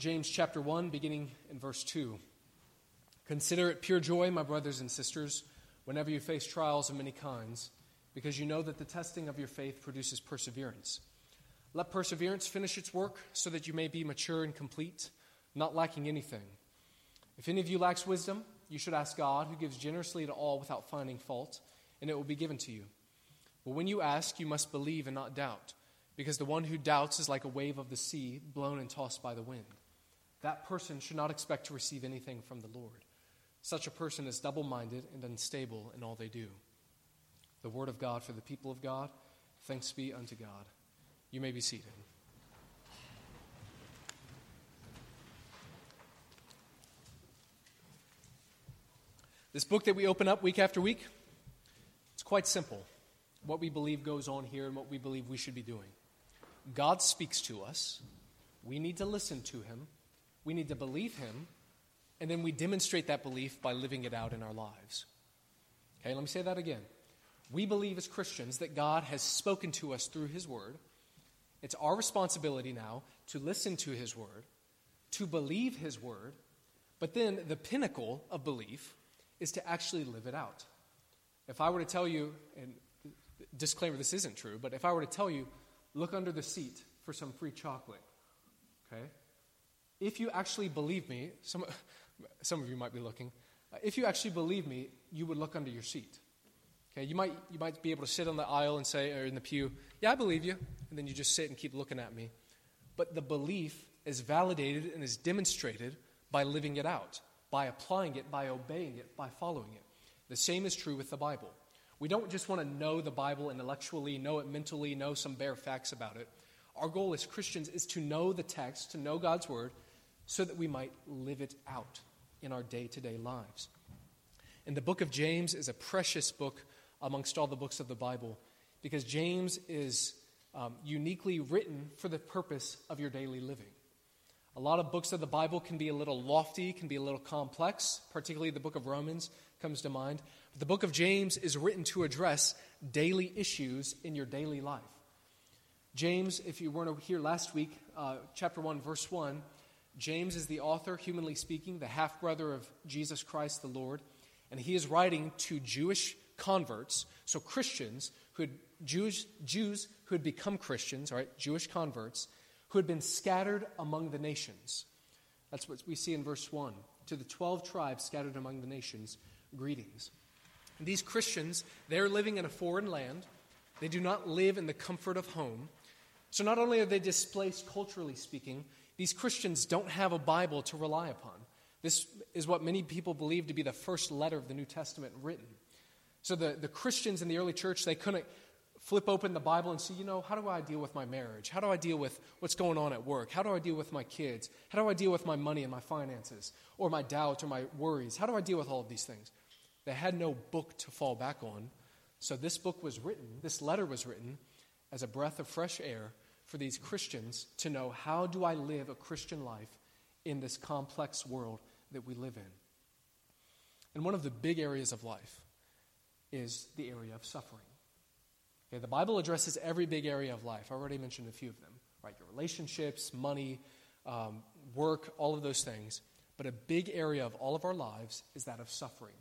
James chapter 1, beginning in verse 2. Consider it pure joy, my brothers and sisters, whenever you face trials of many kinds, because you know that the testing of your faith produces perseverance. Let perseverance finish its work, so that you may be mature and complete, not lacking anything. If any of you lacks wisdom, you should ask God, who gives generously to all without finding fault, and it will be given to you. But when you ask, you must believe and not doubt, because the one who doubts is like a wave of the sea, blown and tossed by the wind. That person should not expect to receive anything from the Lord. Such a person is double-minded and unstable in all they do. The word of God for the people of God. Thanks be unto God. You may be seated. This book that we open up week after week, it's quite simple. What we believe goes on here and what we believe we should be doing. God speaks to us. We need to listen to him. We need to believe him. And then we demonstrate that belief by living it out in our lives. Okay, let me say that again. We believe as Christians that God has spoken to us through his word. It's our responsibility now to listen to his word, to believe his word, but then the pinnacle of belief is to actually live it out. If I were to tell you, and disclaimer, this isn't true, but if I were to tell you, look under the seat for some free chocolate, okay? If you actually believe me, some of you might be looking, if you actually believe me, you would look under your seat. Okay, you might be able to sit on the aisle and say, or in the pew, yeah, I believe you, and then you just sit and keep looking at me. But the belief is validated and is demonstrated by living it out, by applying it, by obeying it, by following it. The same is true with the Bible. We don't just want to know the Bible intellectually, know it mentally, know some bare facts about it. Our goal as Christians is to know the text, to know God's word, so that we might live it out in our day-to-day lives. And the book of James is a precious book amongst all the books of the Bible, because James is uniquely written for the purpose of your daily living. A lot of books of the Bible can be a little lofty, can be a little complex, particularly the book of Romans comes to mind. But the book of James is written to address daily issues in your daily life. James, if you weren't here last week, chapter 1, verse 1, James is the author, humanly speaking, the half-brother of Jesus Christ the Lord, and he is writing to Jewish converts, so Christians, Jews who had become Christians, all right, Jewish converts, who had been scattered among the nations. That's what we see in verse 1. To the 12 tribes scattered among the nations, greetings. And these Christians, they're living in a foreign land. They do not live in the comfort of home. So not only are they displaced culturally speaking, these Christians don't have a Bible to rely upon. This is what many people believe to be the first letter of the New Testament written. So the Christians in the early church, they couldn't flip open the Bible and see, how do I deal with my marriage? How do I deal with what's going on at work? How do I deal with my kids? How do I deal with my money and my finances? Or my doubts or my worries? How do I deal with all of these things? They had no book to fall back on. So this book was written, this letter was written as a breath of fresh air for these Christians to know, how do I live a Christian life in this complex world that we live in? And one of the big areas of life is the area of suffering. Okay, the Bible addresses every big area of life. I already mentioned a few of them, right? Your relationships, money, work, all of those things. But a big area of all of our lives is that of suffering.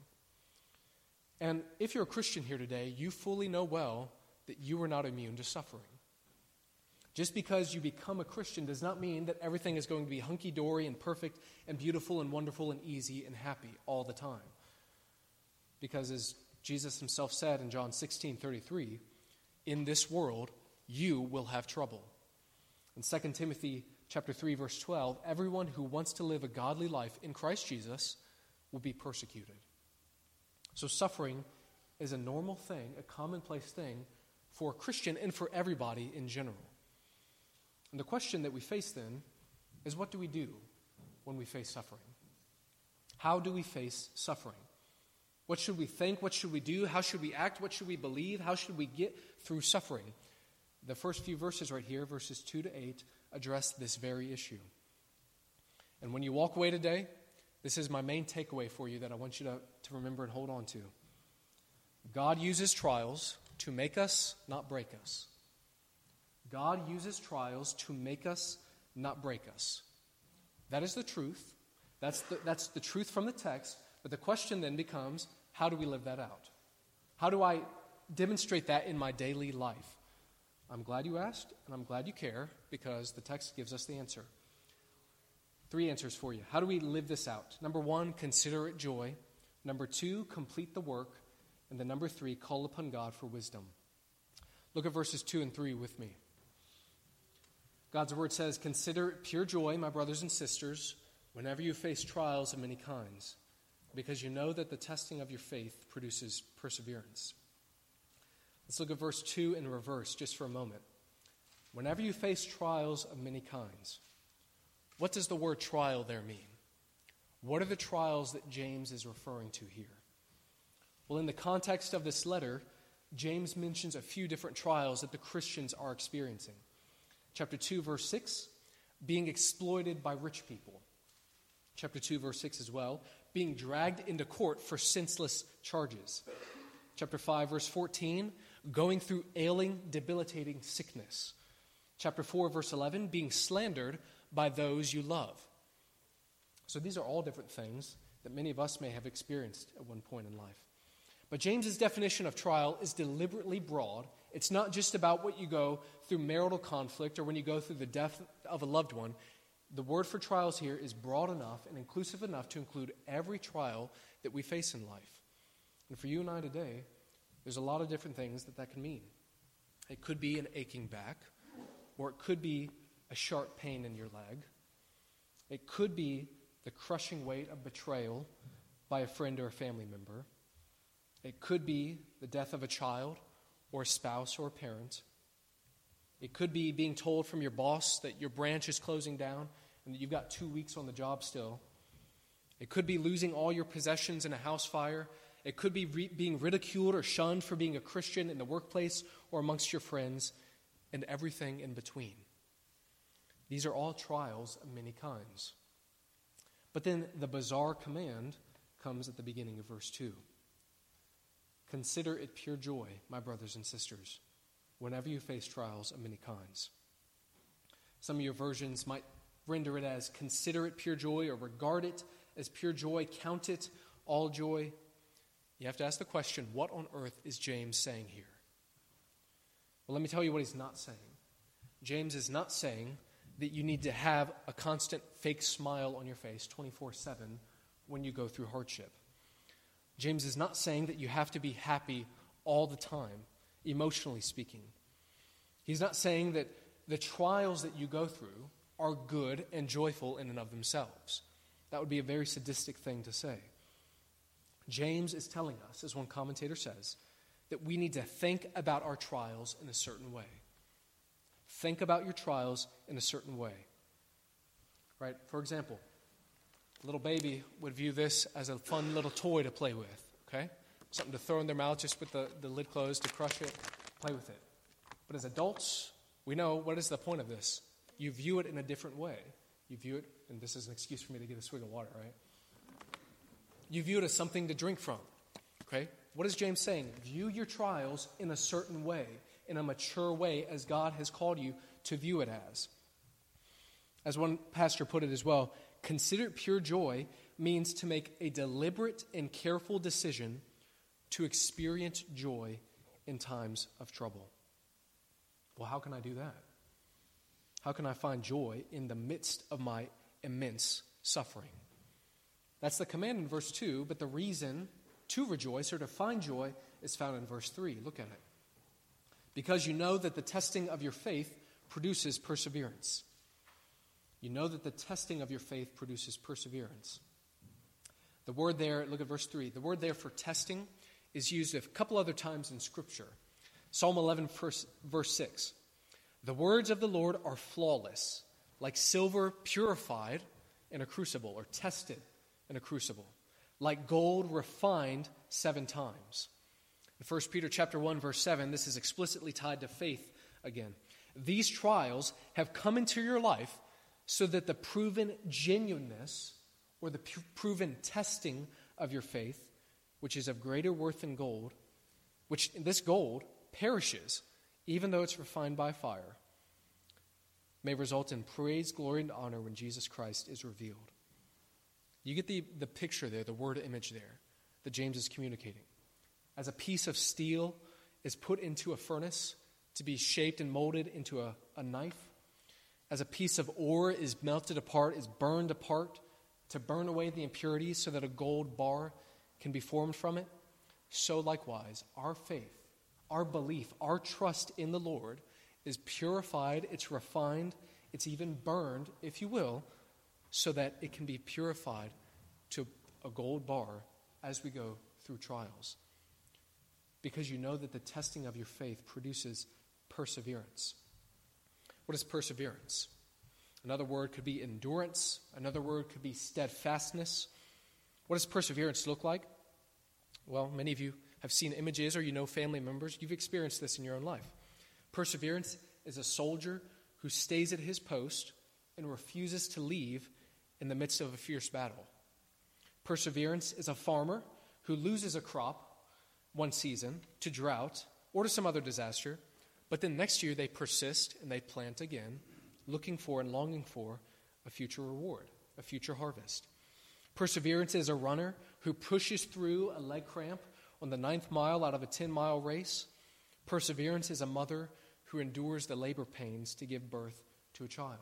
And if you're a Christian here today, you fully know well that you are not immune to suffering. Just because you become a Christian does not mean that everything is going to be hunky-dory and perfect and beautiful and wonderful and easy and happy all the time. Because as Jesus himself said in John 16:33, in this world you will have trouble. In 2 Timothy chapter 3, verse 12, everyone who wants to live a godly life in Christ Jesus will be persecuted. So suffering is a normal thing, a commonplace thing for a Christian and for everybody in general. And the question that we face then is, what do we do when we face suffering? How do we face suffering? What should we think? What should we do? How should we act? What should we believe? How should we get through suffering? The first few verses right here, verses 2 to 8, address this very issue. And when you walk away today, this is my main takeaway for you that I want you to remember and hold on to. God uses trials to make us, not break us. God uses trials to make us, not break us. That is the truth. That's the truth from the text. But the question then becomes, how do we live that out? How do I demonstrate that in my daily life? I'm glad you asked, and I'm glad you care, because the text gives us the answer. 3 answers for you. How do we live this out? Number 1, consider it joy. Number 2, complete the work. And then number 3, call upon God for wisdom. Look at verses 2 and 3 with me. God's word says, "Consider it pure joy, my brothers and sisters, whenever you face trials of many kinds, because you know that the testing of your faith produces perseverance." Let's look at verse 2 in reverse just for a moment. Whenever you face trials of many kinds. What does the word trial there mean? What are the trials that James is referring to here? Well, in the context of this letter, James mentions a few different trials that the Christians are experiencing. Chapter 2, verse 6, being exploited by rich people. Chapter 2, verse 6 as well, being dragged into court for senseless charges. Chapter 5, verse 14, going through ailing, debilitating sickness. Chapter 4, verse 11, being slandered by those you love. So these are all different things that many of us may have experienced at one point in life. But James's definition of trial is deliberately broad. It's not just about what you go through marital conflict or when you go through the death of a loved one. The word for trials here is broad enough and inclusive enough to include every trial that we face in life. And for you and I today, there's a lot of different things that can mean. It could be an aching back, or it could be a sharp pain in your leg. It could be the crushing weight of betrayal by a friend or a family member. It could be the death of a child or a spouse or a parent. It could be being told from your boss that your branch is closing down and that you've got 2 weeks on the job still. It could be losing all your possessions in a house fire. It could be being ridiculed or shunned for being a Christian in the workplace or amongst your friends, and everything in between. These are all trials of many kinds. But then the bizarre command comes at the beginning of verse 2. Consider it pure joy, my brothers and sisters, whenever you face trials of many kinds. Some of your versions might render it as consider it pure joy, or regard it as pure joy, count it all joy. You have to ask the question, what on earth is James saying here? Well, let me tell you what he's not saying. James is not saying that you need to have a constant fake smile on your face 24/7 when you go through hardship. James is not saying that you have to be happy all the time, emotionally speaking. He's not saying that the trials that you go through are good and joyful in and of themselves. That would be a very sadistic thing to say. James is telling us, as one commentator says, that we need to think about our trials in a certain way. Think about your trials in a certain way. Right? For example, a little baby would view this as a fun little toy to play with, okay? Something to throw in their mouth just with the lid closed, to crush it, play with it. But as adults, we know, what is the point of this? You view it in a different way. You view it, and this is an excuse for me to get a swig of water, right? You view it as something to drink from, okay? What is James saying? View your trials in a certain way, in a mature way, as God has called you to view it as. As one pastor put it as well, consider it pure joy means to make a deliberate and careful decision to experience joy in times of trouble. Well, how can I do that? How can I find joy in the midst of my immense suffering? That's the command in verse 2, but the reason to rejoice or to find joy is found in verse 3. Look at it. Because you know that the testing of your faith produces perseverance. You know that the testing of your faith produces perseverance. The word there, look at verse 3. The word there for testing is used a couple other times in Scripture. Psalm 11, verse 6. The words of the Lord are flawless, like silver purified in a crucible, or tested in a crucible, like gold refined 7 times. In 1 Peter chapter 1, verse 7, this is explicitly tied to faith again. These trials have come into your life so that the proven genuineness or the proven testing of your faith, which is of greater worth than gold, which this gold perishes even though it's refined by fire, may result in praise, glory, and honor when Jesus Christ is revealed. You get the picture there, the word image there, that James is communicating. As a piece of steel is put into a furnace to be shaped and molded into a knife, as a piece of ore is melted apart, is burned apart to burn away the impurities so that a gold bar can be formed from it, so likewise, our faith, our belief, our trust in the Lord is purified, it's refined, it's even burned, if you will, so that it can be purified to a gold bar as we go through trials. Because you know that the testing of your faith produces perseverance. What is perseverance? Another word could be endurance. Another word could be steadfastness. What does perseverance look like? Well, many of you have seen images or you know family members. You've experienced this in your own life. Perseverance is a soldier who stays at his post and refuses to leave in the midst of a fierce battle. Perseverance is a farmer who loses a crop one season to drought or to some other disaster, but then next year they persist and they plant again, looking for and longing for a future reward, a future harvest. Perseverance is a runner who pushes through a leg cramp on the 9th mile out of a 10-mile race. Perseverance is a mother who endures the labor pains to give birth to a child.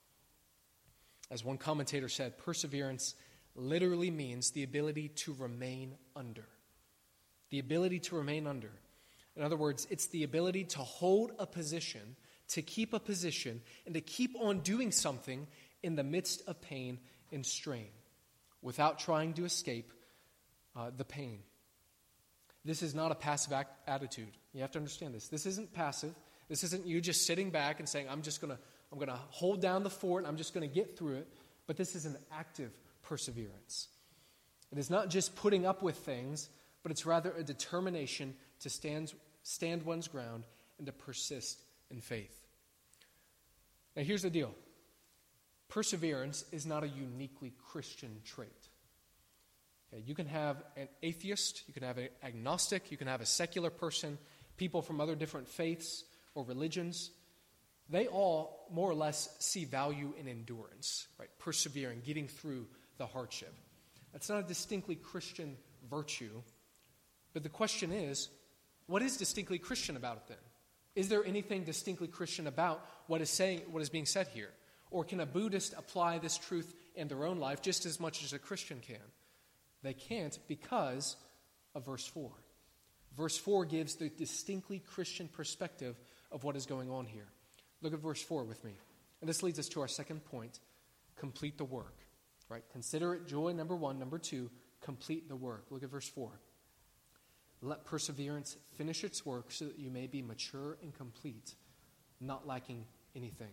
As one commentator said, perseverance literally means the ability to remain under. The ability to remain under. In other words, it's the ability to hold a position, to keep a position, and to keep on doing something in the midst of pain and strain without trying to escape the pain. This is not a passive attitude. You have to understand this. This isn't passive. This isn't you just sitting back and saying, I'm going to hold down the fort and I'm just going to get through it. But this is an active perseverance. It is not just putting up with things, but it's rather a determination to stand one's ground and to persist in faith. Now here's the deal. Perseverance is not a uniquely Christian trait. Okay, you can have an atheist, you can have an agnostic, you can have a secular person, people from other different faiths or religions. They all more or less see value in endurance, right? Persevering, getting through the hardship. That's not a distinctly Christian virtue. But the question is, what is distinctly Christian about it then? Is there anything distinctly Christian about what is being said here? Or can a Buddhist apply this truth in their own life just as much as a Christian can? They can't because of verse 4. Verse 4 gives the distinctly Christian perspective of what is going on here. Look at verse 4 with me. And this leads us to our second point, complete the work. Right? Consider it joy, number 1. Number 2, complete the work. Look at verse 4. Let perseverance finish its work so that you may be mature and complete, not lacking anything.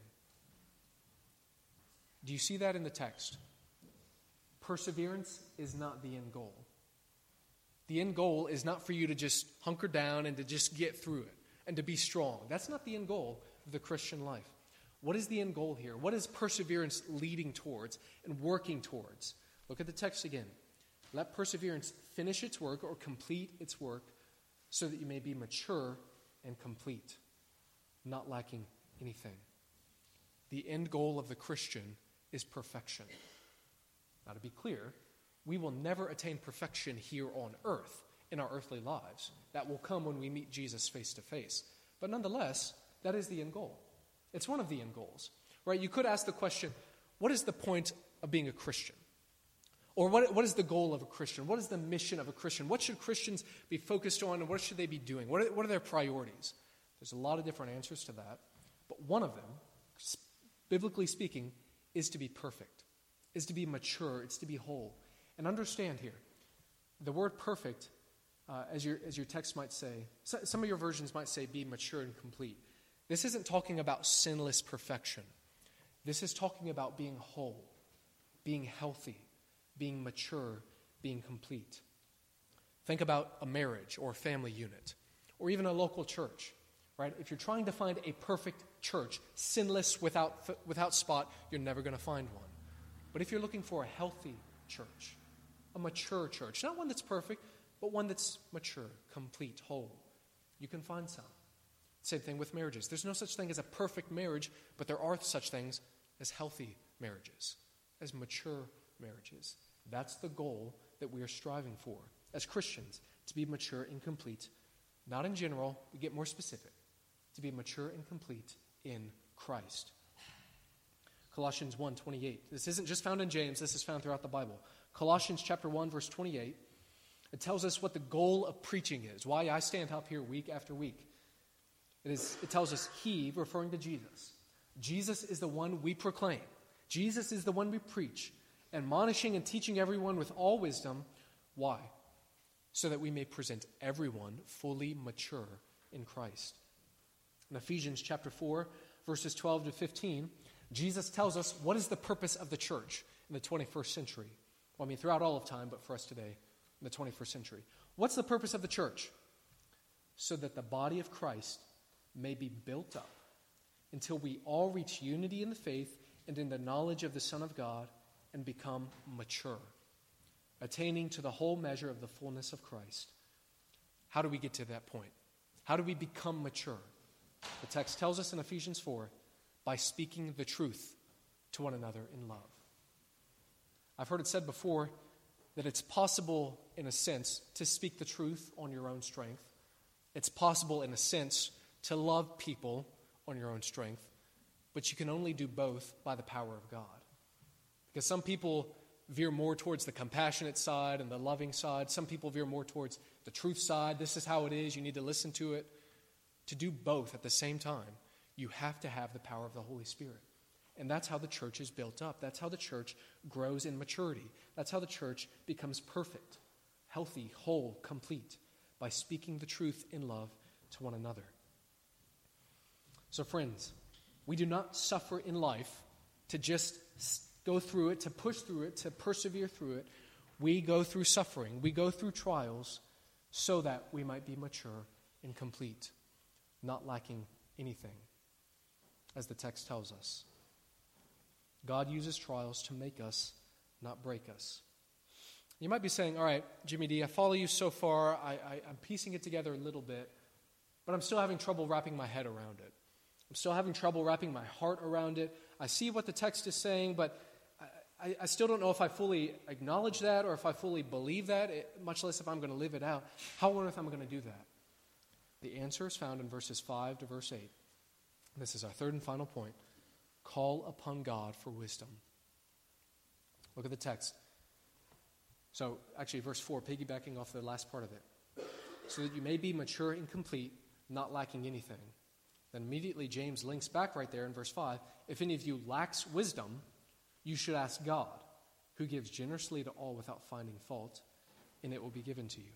Do you see that in the text? Perseverance is not the end goal. The end goal is not for you to just hunker down and to just get through it and to be strong. That's not the end goal of the Christian life. What is the end goal here? What is perseverance leading towards and working towards? Look at the text again. Let perseverance finish its work or complete its work so that you may be mature and complete, not lacking anything. The end goal of the Christian is perfection. Now, to be clear, we will never attain perfection here on earth in our earthly lives. That will come when we meet Jesus face to face. But nonetheless, that is the end goal. It's one of the end goals, right? You could ask the question, what is the point of being a Christian? Or what is the goal of a Christian? What is the mission of a Christian? What should Christians be focused on and what should they be doing? What are their priorities? There's a lot of different answers to that. But one of them, biblically speaking, is to be perfect, is to be mature, it's to be whole. And understand here, the word perfect, as your text might say, some of your versions might say be mature and complete. This isn't talking about sinless perfection. This is talking about being whole, being healthy, being mature, being complete. Think about a marriage or a family unit, or even a local church, right? If you're trying to find a perfect church, sinless without spot, you're never going to find one. But if you're looking for a healthy church, a mature church, not one that's perfect, but one that's mature, complete, whole, you can find some. Same thing with marriages. There's no such thing as a perfect marriage, but there are such things as healthy marriages, as mature marriages. That's the goal that we are striving for as Christians, to be mature and complete. Not in general, we get more specific. To be mature and complete in Christ. Colossians 1:28. This isn't just found in James, this is found throughout the Bible. Colossians chapter 1, verse 28. It tells us what the goal of preaching is, why I stand up here week after week. It tells us he, referring to Jesus. Jesus is the one we proclaim. Jesus is the one we preach, admonishing and teaching everyone with all wisdom. Why? So that we may present everyone fully mature in Christ. In Ephesians chapter 4, verses 12 to 15, Jesus tells us what is the purpose of the church in the 21st century. Well, I mean, throughout all of time, but for us today, in the 21st century. What's the purpose of the church? So that the body of Christ may be built up until we all reach unity in the faith and in the knowledge of the Son of God and become mature, attaining to the whole measure of the fullness of Christ. How do we get to that point? How do we become mature? The text tells us in Ephesians 4, by speaking the truth to one another in love. I've heard it said before that it's possible, in a sense, to speak the truth on your own strength. It's possible, in a sense, to love people on your own strength, but you can only do both by the power of God. Because some people veer more towards the compassionate side and the loving side. Some people veer more towards the truth side. This is how it is. You need to listen to it. To do both at the same time, you have to have the power of the Holy Spirit. And that's how the church is built up. That's how the church grows in maturity. That's how the church becomes perfect, healthy, whole, complete, by speaking the truth in love to one another. So friends, we do not suffer in life to just go through it, to push through it, to persevere through it. We go through suffering. We go through trials so that we might be mature and complete, not lacking anything, as the text tells us. God uses trials to make us, not break us. You might be saying, all right, Jimmy D, I follow you so far. I'm piecing it together a little bit, but I'm still having trouble wrapping my head around it. I'm still having trouble wrapping my heart around it. I see what the text is saying, but I still don't know if I fully acknowledge that or if I fully believe that, much less if I'm going to live it out. How on earth am I going to do that? The answer is found in verses 5 to verse 8. This is our third and final point. Call upon God for wisdom. Look at the text. So, actually, verse 4, piggybacking off the last part of it. So that you may be mature and complete, not lacking anything. Then immediately James links back right there in verse 5. If any of you lacks wisdom, you should ask God, who gives generously to all without finding fault, and it will be given to you.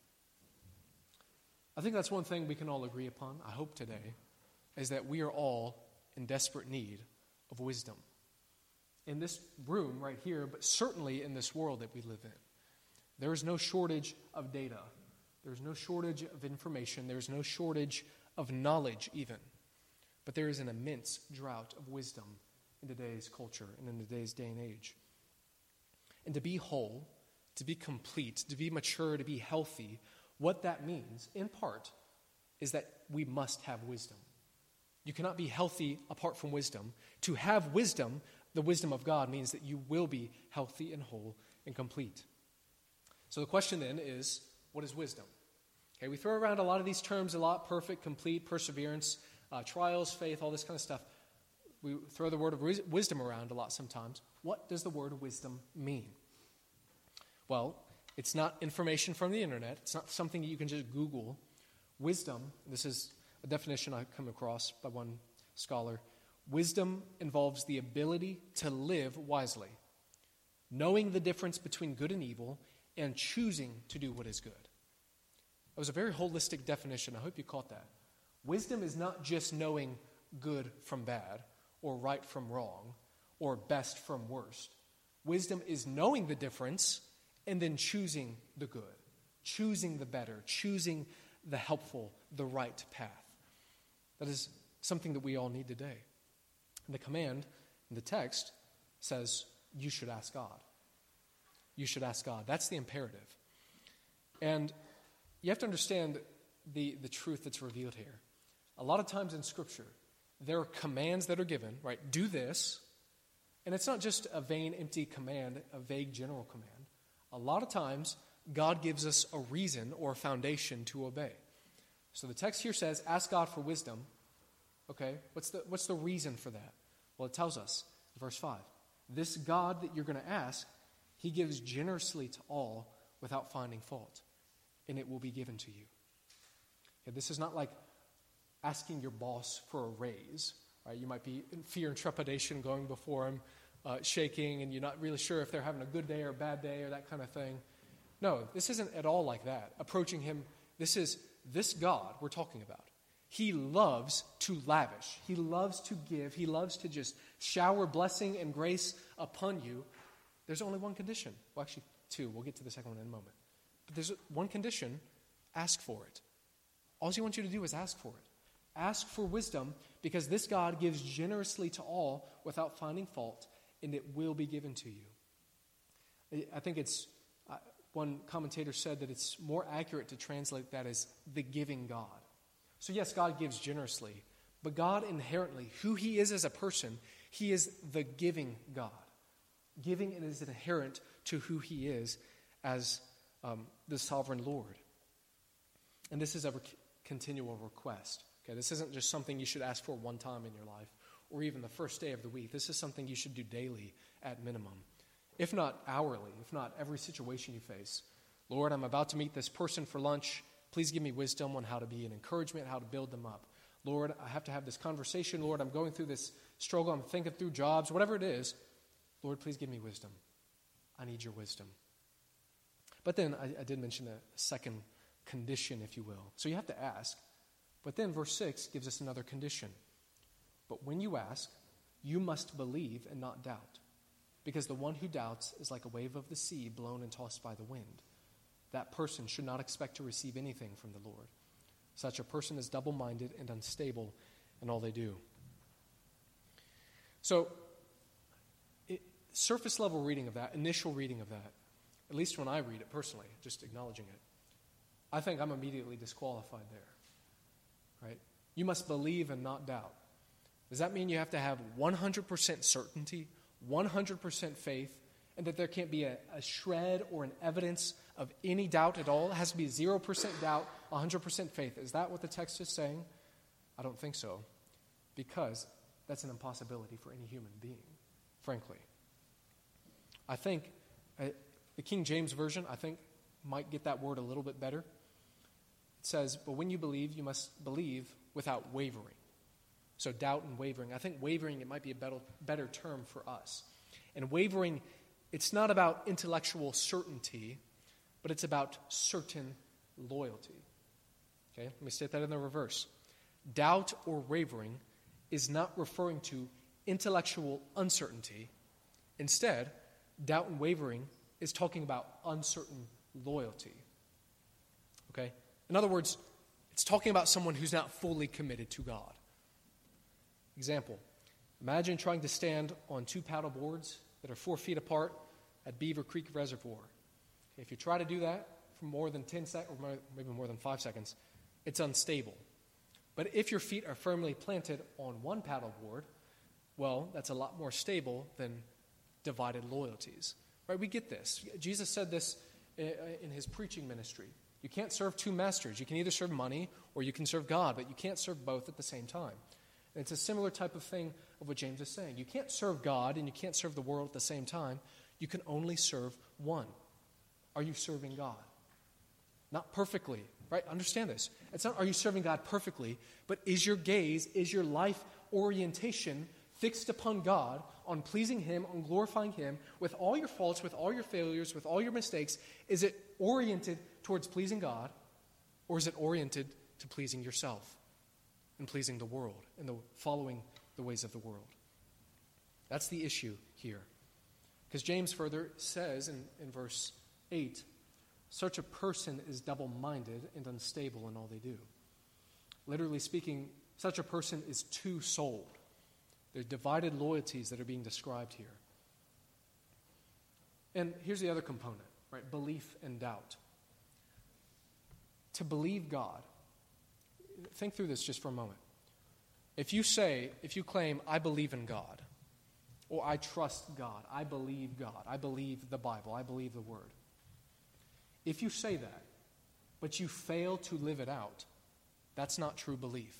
I think that's one thing we can all agree upon, I hope today, is that we are all in desperate need of wisdom. In this room right here, but certainly in this world that we live in. There is no shortage of data. There's no shortage of information. There's no shortage of knowledge even. But there is an immense drought of wisdom in today's culture and in today's day and age. And to be whole, to be complete, to be mature, to be healthy, what that means, in part, is that we must have wisdom. You cannot be healthy apart from wisdom. To have wisdom, the wisdom of God, means that you will be healthy and whole and complete. So the question then is, what is wisdom? Okay, we throw around a lot of these terms a lot: perfect, complete, perseverance, trials, faith, all this kind of stuff. We throw the word of wisdom around a lot sometimes. What does the word wisdom mean? Well, it's not information from the internet. It's not something that you can just Google. Wisdom, this is a definition I come across by one scholar. Wisdom involves the ability to live wisely, knowing the difference between good and evil, and choosing to do what is good. That was a very holistic definition. I hope you caught that. Wisdom is not just knowing good from bad, or right from wrong, or best from worst. Wisdom is knowing the difference and then choosing the good, choosing the better, choosing the helpful, the right path. That is something that we all need today. And the command in the text says, you should ask God. You should ask God. That's the imperative. And you have to understand the truth that's revealed here. A lot of times in Scripture, there are commands that are given, right? Do this. And it's not just a vain, empty command, a vague general command. A lot of times, God gives us a reason or a foundation to obey. So the text here says, ask God for wisdom. Okay, what's the reason for that? Well, it tells us, verse 5, this God that you're going to ask, he gives generously to all without finding fault, and it will be given to you. Okay, this is not like asking your boss for a raise. Right? You might be in fear and trepidation going before him, shaking, and you're not really sure if they're having a good day or a bad day or that kind of thing. No, this isn't at all like that. Approaching him, this is this God we're talking about. He loves to lavish. He loves to give. He loves to just shower blessing and grace upon you. There's only one condition. Well, actually, two. We'll get to the second one in a moment. But there's one condition. Ask for it. All he wants you to do is ask for it. Ask for wisdom, because this God gives generously to all without finding fault, and it will be given to you. I think it's, one commentator said that it's more accurate to translate that as the giving God. So yes, God gives generously, but God inherently, who he is as a person, he is the giving God. Giving is inherent to who he is as the sovereign Lord. And this is a continual request. Okay, this isn't just something you should ask for one time in your life or even the first day of the week. This is something you should do daily at minimum, if not hourly, if not every situation you face. Lord, I'm about to meet this person for lunch. Please give me wisdom on how to be an encouragement, how to build them up. Lord, I have to have this conversation. Lord, I'm going through this struggle. I'm thinking through jobs, whatever it is. Lord, please give me wisdom. I need your wisdom. But then I did mention a second condition, if you will. So you have to ask. But then verse 6 gives us another condition. But when you ask, you must believe and not doubt. Because the one who doubts is like a wave of the sea blown and tossed by the wind. That person should not expect to receive anything from the Lord. Such a person is double-minded and unstable in all they do. So, surface level reading of that, initial reading of that, at least when I read it personally, just acknowledging it, I think I'm immediately disqualified there. Right? You must believe and not doubt. Does that mean you have to have 100% certainty, 100% faith, and that there can't be a shred or an evidence of any doubt at all? It has to be 0% doubt, 100% faith. Is that what the text is saying? I don't think so, because that's an impossibility for any human being, frankly. I think the King James Version, might get that word a little bit better. It says, but when you believe, you must believe without wavering. So doubt and wavering. I think wavering, it might be a better term for us. And wavering, it's not about intellectual certainty, but it's about certain loyalty. Okay, let me state that in the reverse. Doubt or wavering is not referring to intellectual uncertainty. Instead, doubt and wavering is talking about uncertain loyalty. Okay? In other words, it's talking about someone who's not fully committed to God. Example, imagine trying to stand on two paddle boards that are 4 feet apart at Beaver Creek Reservoir. Okay, if you try to do that for more than 10 seconds, or maybe more than 5 seconds, it's unstable. But if your feet are firmly planted on one paddle board, well, that's a lot more stable than divided loyalties. Right? We get this. Jesus said this in his preaching ministry. You can't serve two masters. You can either serve money or you can serve God, but you can't serve both at the same time. And it's a similar type of thing of what James is saying. You can't serve God and you can't serve the world at the same time. You can only serve one. Are you serving God? Not perfectly, right? Understand this. It's not are you serving God perfectly, but is your gaze, is your life orientation fixed upon God, on pleasing him, on glorifying him, with all your faults, with all your failures, with all your mistakes? Is it oriented towards pleasing God, or is it oriented to pleasing yourself and pleasing the world and following the ways of the world? That's the issue here. Because James further says in verse 8, such a person is double-minded and unstable in all they do. Literally speaking, such a person is two-souled. There are divided loyalties that are being described here. And here's the other component, right? Belief and doubt. To believe God, Think through this just for a moment. If you claim, I believe in God, or I trust God, I believe God, I believe the Bible, I believe the Word. If you say that, but you fail to live it out, that's not true belief.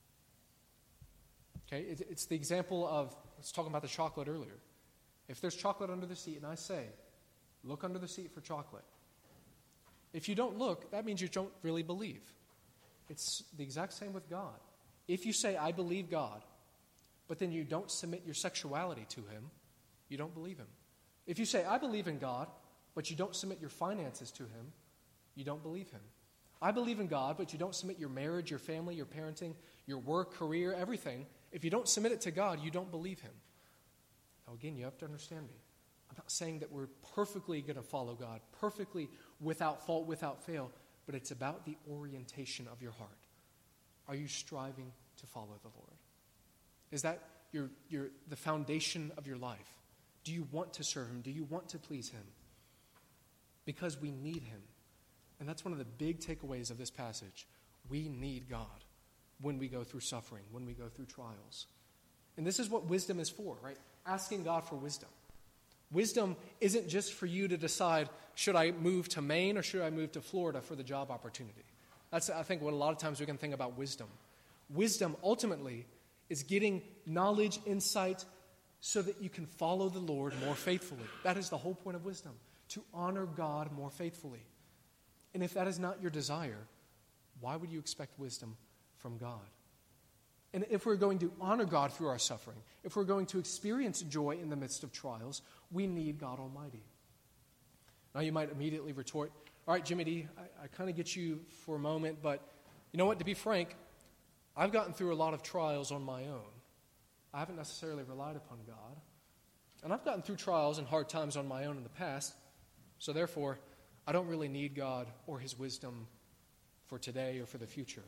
Okay, it's the example of, let's talk about the chocolate earlier. If there's chocolate under the seat and I say, look under the seat for chocolate. If you don't look, that means you don't really believe. It's the exact same with God. If you say, I believe God, but then you don't submit your sexuality to Him, you don't believe Him. If you say, I believe in God, but you don't submit your finances to Him, you don't believe Him. I believe in God, but you don't submit your marriage, your family, your parenting, your work, career, everything. If you don't submit it to God, you don't believe Him. Now again, you have to understand me. I'm not saying that we're perfectly going to follow God, perfectly without fault, without fail, but it's about the orientation of your heart. Are you striving to follow the Lord? Is that the foundation of your life? Do you want to serve Him? Do you want to please Him? Because we need Him. And that's one of the big takeaways of this passage. We need God when we go through suffering, when we go through trials. And this is what wisdom is for, right? Asking God for wisdom. Wisdom isn't just for you to decide, should I move to Maine or should I move to Florida for the job opportunity? That's, I think, what a lot of times we can think about wisdom. Wisdom, ultimately, is getting knowledge, insight, so that you can follow the Lord more faithfully. That is the whole point of wisdom, to honor God more faithfully. And if that is not your desire, why would you expect wisdom from God? And if we're going to honor God through our suffering, if we're going to experience joy in the midst of trials, we need God Almighty. Now you might immediately retort, all right, Jimmy D, I kind of get you for a moment, but you know what, to be frank, I've gotten through a lot of trials on my own. I haven't necessarily relied upon God. And I've gotten through trials and hard times on my own in the past, so therefore, I don't really need God or His wisdom for today or for the future.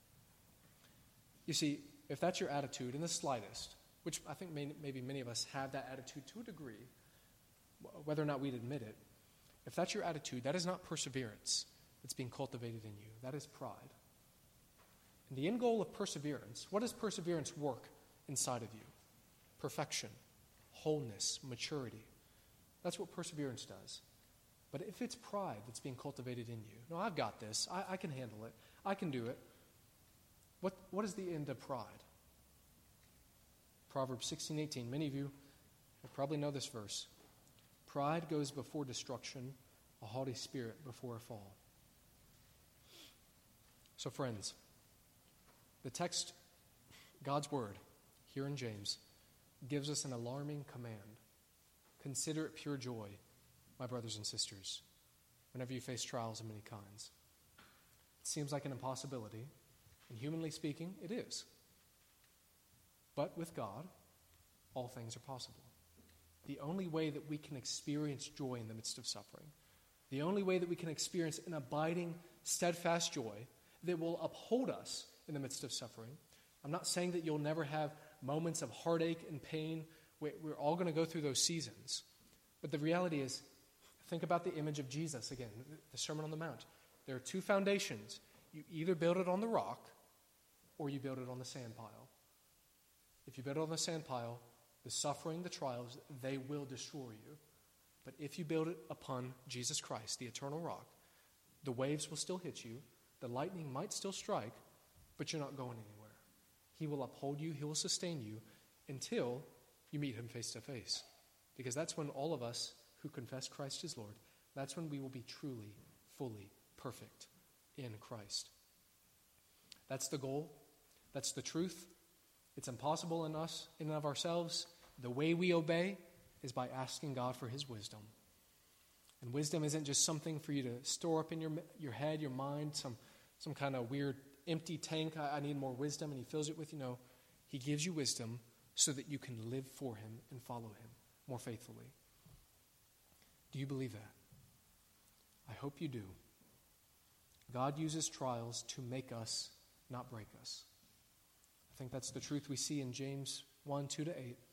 You see, if that's your attitude in the slightest, which I think maybe many of us have that attitude to a degree, whether or not we'd admit it, if that's your attitude, that is not perseverance that's being cultivated in you. That is pride. And the end goal of perseverance, what does perseverance work inside of you? Perfection, wholeness, maturity. That's what perseverance does. But if it's pride that's being cultivated in you, no, I've got this, I can handle it, I can do it, what is the end of pride? Proverbs 16:18. Many of you probably know this verse. Pride goes before destruction, a haughty spirit before a fall. So friends, the text, God's word, here in James, gives us an alarming command. Consider it pure joy, my brothers and sisters, whenever you face trials of many kinds. It seems like an impossibility, and humanly speaking, it is. But with God, all things are possible. The only way that we can experience joy in the midst of suffering, the only way that we can experience an abiding, steadfast joy that will uphold us in the midst of suffering. I'm not saying that you'll never have moments of heartache and pain. We're all going to go through those seasons. But the reality is, think about the image of Jesus again, the Sermon on the Mount. There are two foundations. You either build it on the rock or you build it on the sand pile. If you build it on the sand pile, the suffering, the trials, they will destroy you. But if you build it upon Jesus Christ, the eternal rock, the waves will still hit you, the lightning might still strike, but you're not going anywhere. He will uphold you, He will sustain you until you meet Him face to face. Because that's when all of us who confess Christ as Lord, that's when we will be truly, fully perfect in Christ. That's the goal. That's the truth. It's impossible in us, in and of ourselves. The way we obey is by asking God for His wisdom. And wisdom isn't just something for you to store up in your head, your mind, some kind of weird empty tank. I need more wisdom, and He fills it with, He gives you wisdom so that you can live for Him and follow Him more faithfully. Do you believe that? I hope you do. God uses trials to make us, not break us. I think that's the truth we see in James 1, 2-8.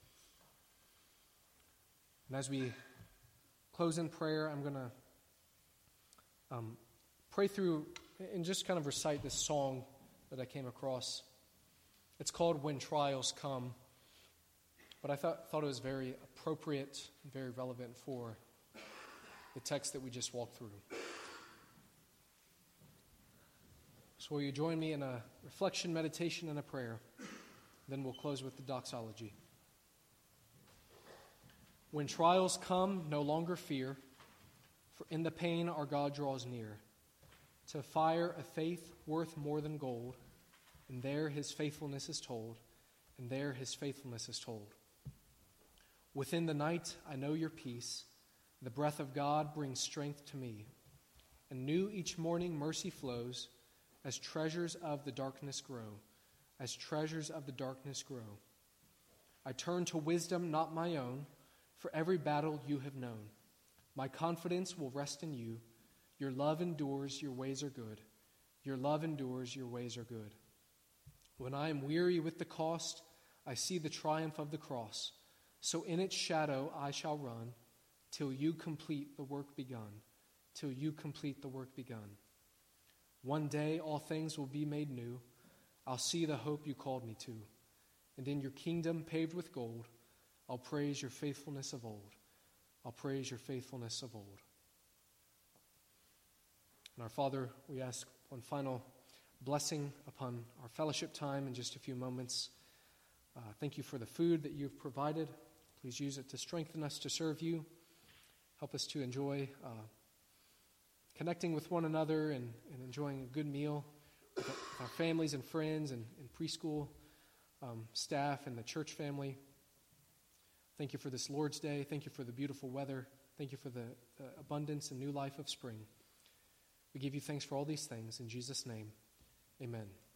And as we close in prayer, I'm going to pray through and just kind of recite this song that I came across. It's called When Trials Come, but I thought it was very appropriate and very relevant for the text that we just walked through. So will you join me in a reflection, meditation, and a prayer? Then we'll close with the doxology. When trials come, no longer fear, for in the pain our God draws near, to fire a faith worth more than gold, and there his faithfulness is told, and there his faithfulness is told. Within the night I know your peace, the breath of God brings strength to me, and new each morning mercy flows, as treasures of the darkness grow, as treasures of the darkness grow. I turn to wisdom not my own, for every battle you have known. My confidence will rest in you. Your love endures, your ways are good. Your love endures, your ways are good. When I am weary with the cost, I see the triumph of the cross. So in its shadow I shall run, till you complete the work begun, till you complete the work begun. One day all things will be made new. I'll see the hope you called me to. And in your kingdom paved with gold, I'll praise your faithfulness of old. I'll praise your faithfulness of old. And our Father, we ask one final blessing upon our fellowship time in just a few moments. Thank you for the food that you've provided. Please use it to strengthen us to serve you. Help us to enjoy connecting with one another and enjoying a good meal with our families and friends and preschool staff and the church family. Thank you for this Lord's Day. Thank you for the beautiful weather. Thank you for the abundance and new life of spring. We give you thanks for all these things. In Jesus' name, amen.